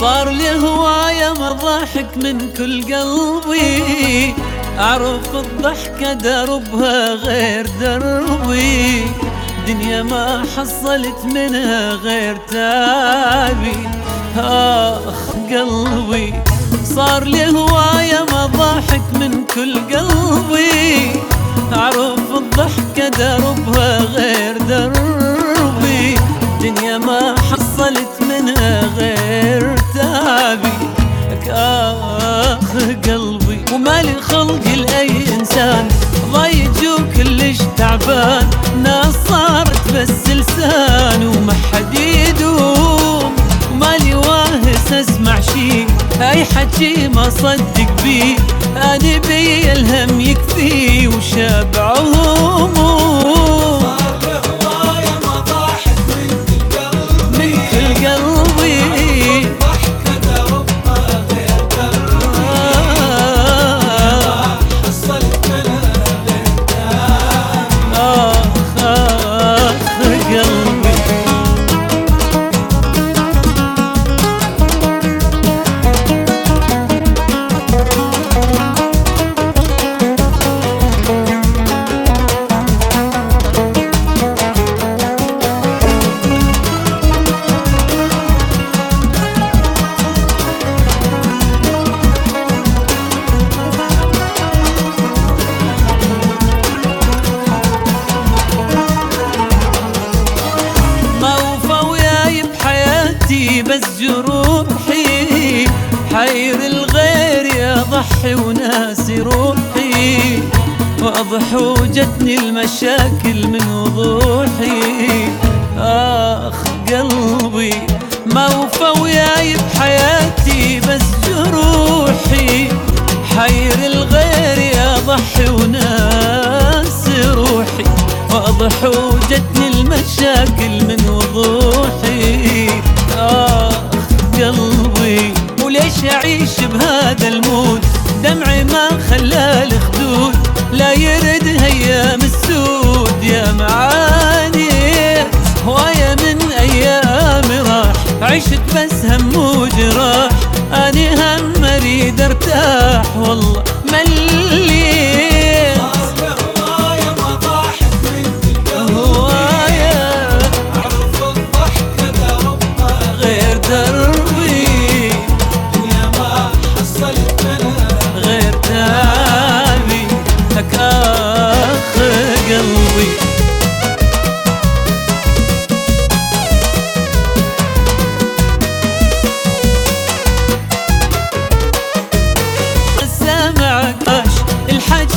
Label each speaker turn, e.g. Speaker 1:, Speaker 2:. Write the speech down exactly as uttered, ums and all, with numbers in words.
Speaker 1: صار لي هواية مرضحك من كل قلبي، أعرف الضحكة دربها غير دربي، دنيا ما حصلت منها غير تعبي. آخ قلبي صار لي هواية مضحك من كل قلبي، أعرف الضحكة دربها غير دربي، دنيا ما حصلت منها غير تعبي. آخ قلبي ومالي خلق لأي إنسان ضايج وكلش تعبان، ناس صارت بس لسان وما حد يدوم، ومالي واهس اسمع شي اي حكي ما صدق بيه، انا بي الهم يكفي وشابع هموم.
Speaker 2: صار له هواية مضاحك من كل قلبي،
Speaker 1: من كل قلبي
Speaker 2: ضحكة دربها غير دربي، ما حصلت منها غير تعبي.
Speaker 1: آخ آخ قلبي بس جروحي حير الغير يضحي وناسي روحي، واضح وجتني المشاكل من وضوحي. آخ قلبي ما وفى وياي بحياتي بس جروحي، حير الغير يضحي وناسي روحي، واضح وجتني المشاكل من وضوحي. آخ قلبي وليش أعيش بهذا المود، دمعي ما خلى الخدود لا يرد هيام السود. يا معاني هواية من أيام راح، عشت بس هم وجراح، أنا هم أريد أرتاح والله مليت.